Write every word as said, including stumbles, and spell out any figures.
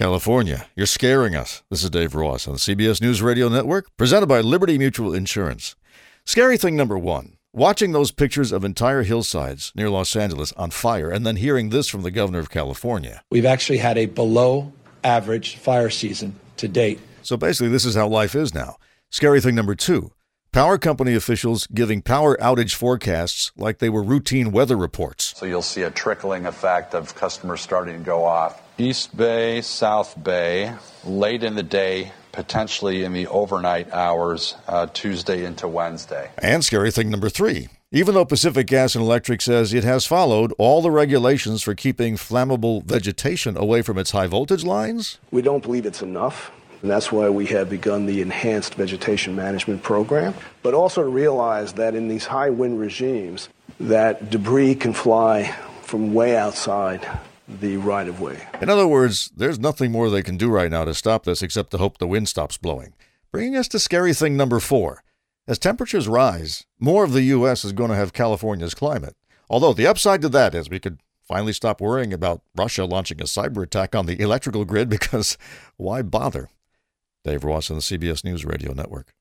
California, you're scaring us. This is Dave Ross on the C B S News Radio Network, presented by Liberty Mutual Insurance. Scary thing number one, watching those pictures of entire hillsides near Los Angeles on fire and then hearing this from the governor of California. We've actually had a below average fire season to date. So basically, this is how life is now. Scary thing number two, power company officials giving power outage forecasts like they were routine weather reports. So you'll see a trickling effect of customers starting to go off. East Bay, South Bay, late in the day, potentially in the overnight hours, uh, Tuesday into Wednesday. And scary thing number three, even though Pacific Gas and Electric says it has followed all the regulations for keeping flammable vegetation away from its high voltage lines, we don't believe it's enough. And that's why we have begun the Enhanced Vegetation Management Program, but also to realize that in these high wind regimes, that debris can fly from way outside the right-of-way. In other words, there's nothing more they can do right now to stop this except to hope the wind stops blowing. Bringing us to scary thing number four. As temperatures rise, more of the U S is going to have California's climate. Although the upside to that is we could finally stop worrying about Russia launching a cyber attack on the electrical grid, because why bother? Dave Ross on the C B S News Radio Network.